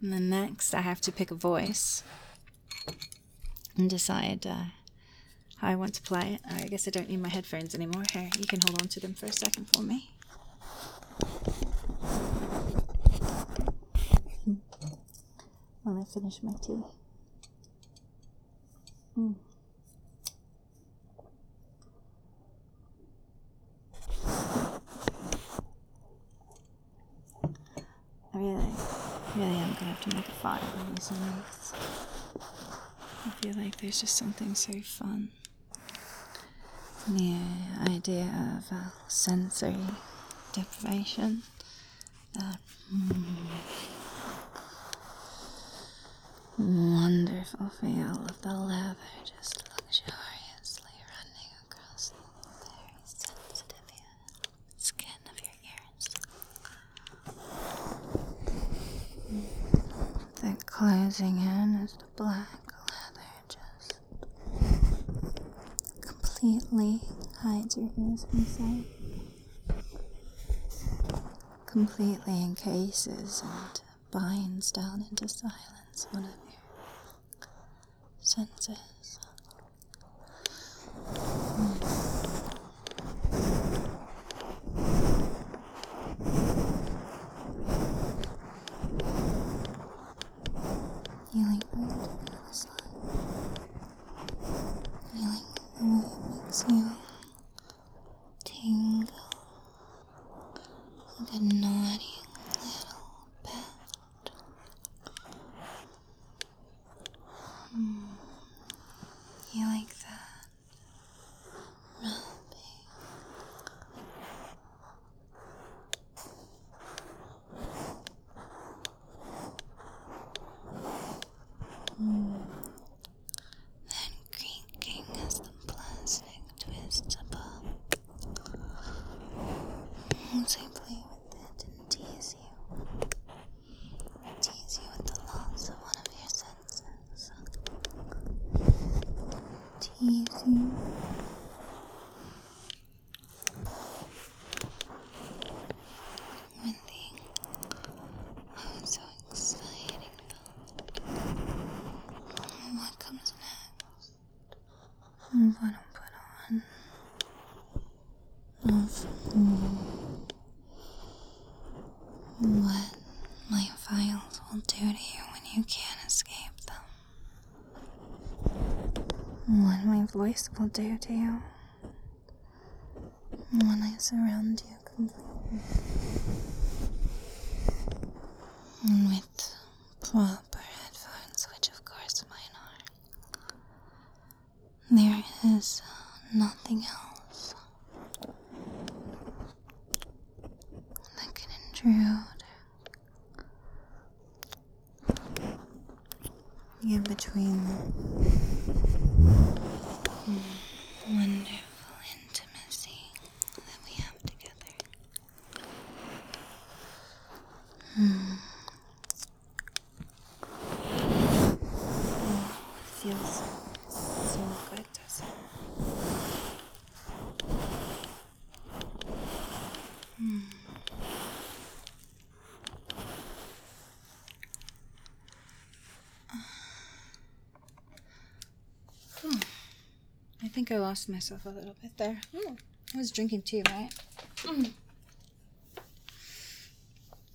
And then next I have to pick a voice and decide how I want to play it. I guess I don't need my headphones anymore. Here, you can hold on to them for a second for me. While I finish my tea. I really am gonna have to make a fire on these leaves. I feel like there's just something so fun. The idea of sensory deprivation. That wonderful feel of the leather just luxuriously running across the very sensitive skin of your ears. The closing in as the black leather just completely hides your ears from sight. Completely encases and binds down into silence one of your senses. Feeling right to the side. Feeling the way it makes you tingle like a naughty little pet. You like that? Rubbing. Then creaking as the plastic twists above. As I play with it and tease you. Tease you with the loss of one of your senses. Tease you. With the so exciting thought. What comes next? What I'll put on. What my files will do to you when you can't escape them. What my voice will do to you when I surround you completely. And with proper headphones, which of course mine are, there is nothing else that can intrude in between the wonderful intimacy that we have together. Oh, it feels so good, doesn't it? I think I lost myself a little bit there. I was drinking tea, right?